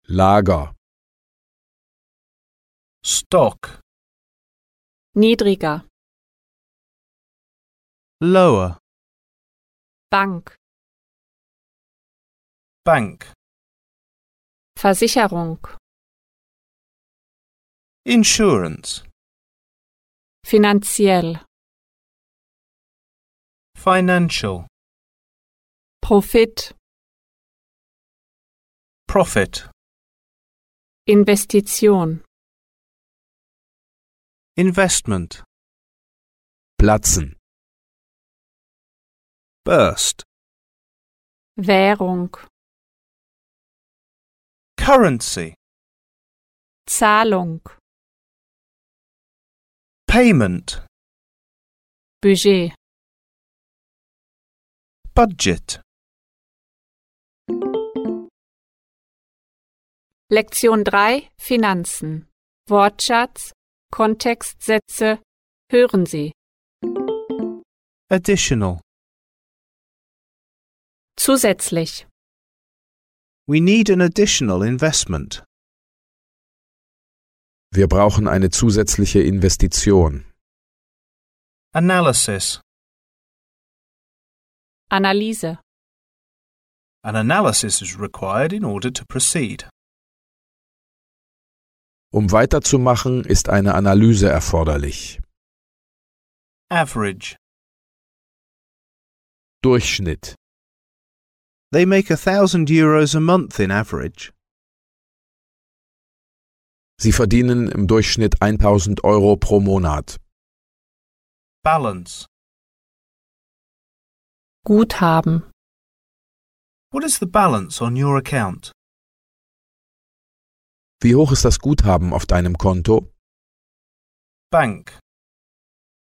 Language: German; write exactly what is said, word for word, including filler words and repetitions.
Lager. Stock. Niedriger. Lower. Bank. Bank. Versicherung. Insurance. Finanziell. Financial. Profit. Profit. Investition. Investment. Platzen. Burst. Währung. Currency. Zahlung. Payment. Budget. Budget. Lektion drei. Finanzen. Wortschatz. Kontextsätze. Hören Sie. Additional. Zusätzlich. We need an additional investment. Wir brauchen eine zusätzliche Investition. Analysis. Analyse. An analysis is required in order to proceed. Um weiterzumachen, ist eine Analyse erforderlich. Average. Durchschnitt. They make a thousand euros a month in average. Sie verdienen im Durchschnitt eintausend Euro pro Monat. Balance. Guthaben. What is the balance on your account? Wie hoch ist das Guthaben auf deinem Konto? Bank.